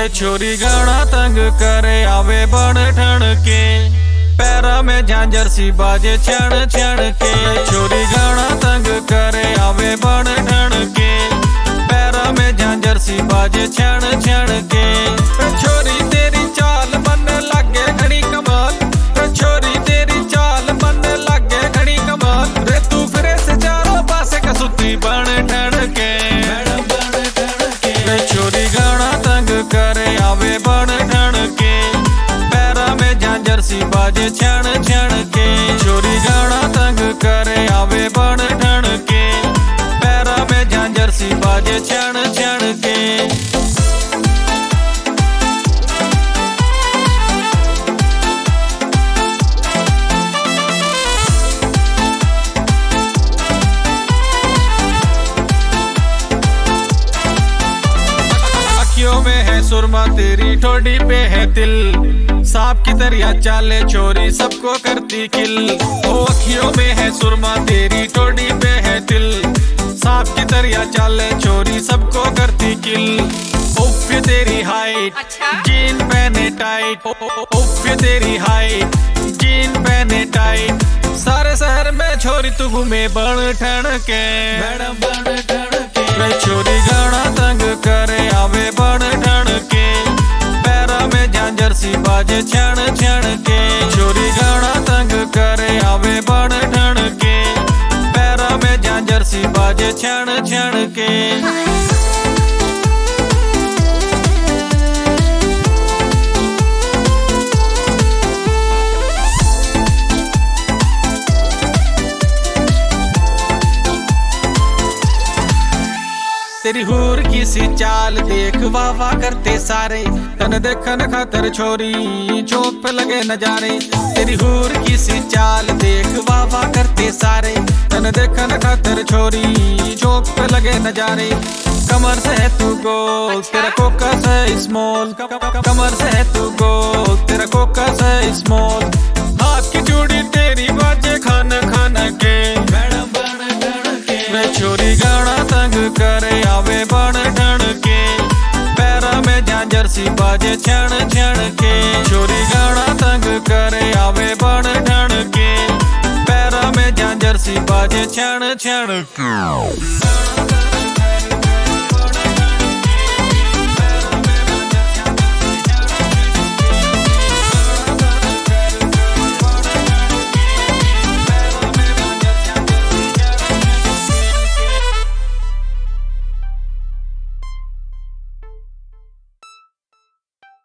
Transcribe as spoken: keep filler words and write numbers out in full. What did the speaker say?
छोरी गाना तंग करे आवे बन ठण के, पैरा में झांझर सी बाजे छण छण के। छोरी गाना तंग करे आवे बन ठण के, पैरा में झांझर सी बाजे छण छण के। छोरी तेरी चाल मन लागे घड़ी कमाल, छोरी तेरी चाल मन लागे घड़ी कमाल। रे तू फिरे से चारों पासे कसुती बन ठण के, छोरी गाना तंग करे आवे बन ठण के, पैरा में झांझर सी बाजे छण छण के। छोरी गाना तंग करे आवे बन ठण के, पैरा में झांझर सी बाजे छण छण के। में है सुरमा तेरी ठोडी पे है तिल, सांप की तरह चाले छोरी सबको करती किल। ओ अखियों में है सुरमा तेरी ठोडी पे है तिल, सांप की तरह चाले छोरी सबको करती किल। उफ तेरी हाइट अच्छा? जीन पहने टाइट, उफ तेरी हाइट जीन पहने टाइट। सारे शहर में छोरी तू घूमे बन ठण के, बन ठण के। छोरी गाना तंग करे आवे बन ठण के, पैरा में झांझर सी बाजे छण छण के। छोरी गाना तंग करे आवे बन ठण के, पैरा में झांझर सी बाजे छण छण के। तेरी हूर की सी चाल देख वाह वाह करते सारे, तन देखन खातर छोरी चौक पे लगे नजारे। तेरी हूर की सी चाल देख वाह वाह करते सारे, तन देखन खातर छोरी चौक पे लगे नजारे। कमर से है तू गोल तेरा कोका से स्मॉल, कमर से है तू गोल तेरा कोका से स्मॉल। हाथ की चूड़ी तेरी बाजे खान खान के, छोरी गाना तंग करे आवे बन ठण के, पैरा में झांझर सी बाजे छण छण के। छोरी गाना तंग करे आवे बन ठण के, पैरा में झांझर सी बाजे छण छण के।